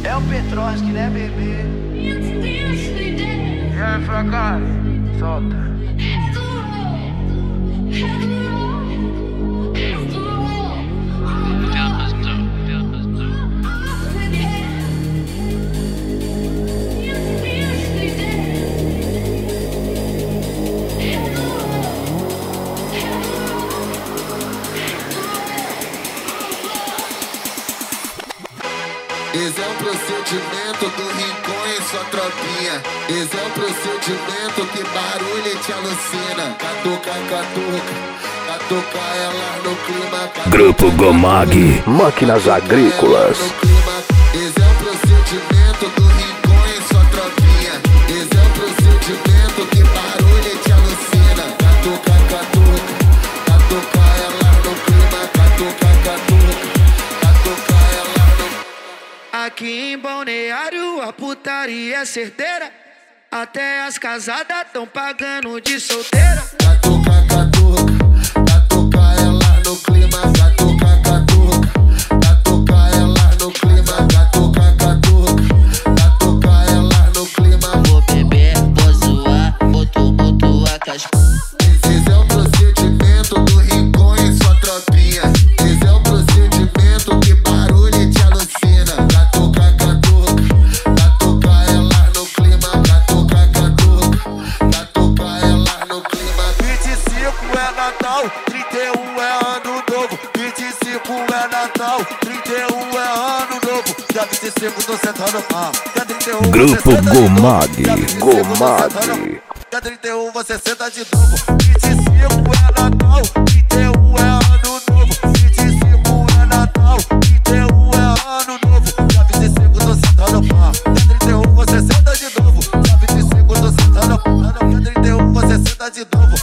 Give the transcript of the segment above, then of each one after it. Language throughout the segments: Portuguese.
É o Petrovski, né, bebê? E aí, fracasso? Solta. Esse é o procedimento do Rincon e sua tropinha. Esse é o procedimento que barulho te alucina. Catuca, catuca, catuca ela no clima. Grupo Gomag, máquinas agrícolas. Esse é o procedimento do Rincon e sua tropinha. Esse é o procedimento que barulho te alucina. Catuca, catuca, catuca ela no clima. Catuca, catuca. Aqui em Balneário a putaria é certeira. Até as casadas tão pagando de solteira. Catuca, catuca, catuca ela no clima. Catuca, catuca, catuca ela no clima. Catuca, catuca, catuca ela no clima. Vou beber, vou zoar, boto a casca. Esse é o procedimento do Rincon e sua tropinha. Esse é o procedimento que barulho te alucina. Catuca, catuca, catuca ela no clima. Catuca, catuca, catuca ela no clima. 25 é Natal, 31 é ano novo. 25 é Natal, 31 é ano novo. Dia 25 tô sentando pau. Dia 31 Grupo você senta de novo. Gomag, Dia 25 tô Gomag. sentando. Dia 31 você senta de novo. 25 é Natal, 31 é ano novo. 25 é Natal, 31 é ano novo. Dia 25 tô sentando pau. Dia 31 você senta de novo. Dia 25 tô sentando pau. Dia 31 você senta de novo.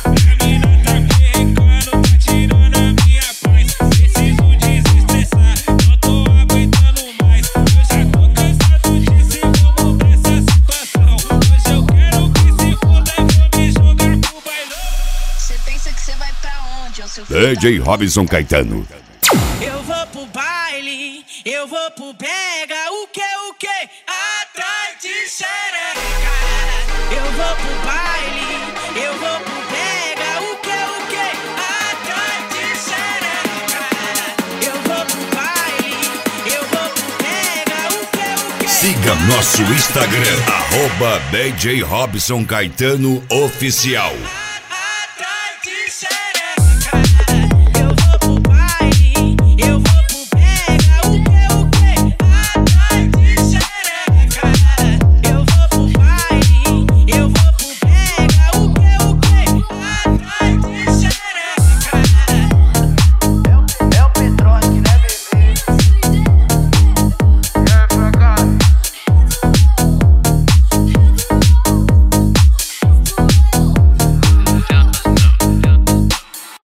DJ Robson Caetano. Eu vou pro baile, eu vou pro brega, o que? Atrás de xereca. Eu vou pro baile, eu vou pro brega, o que? Atrás de xereca. Eu vou pro baile, eu vou pro brega, o que? Siga nosso Instagram, @DJ Robson Caetano Oficial.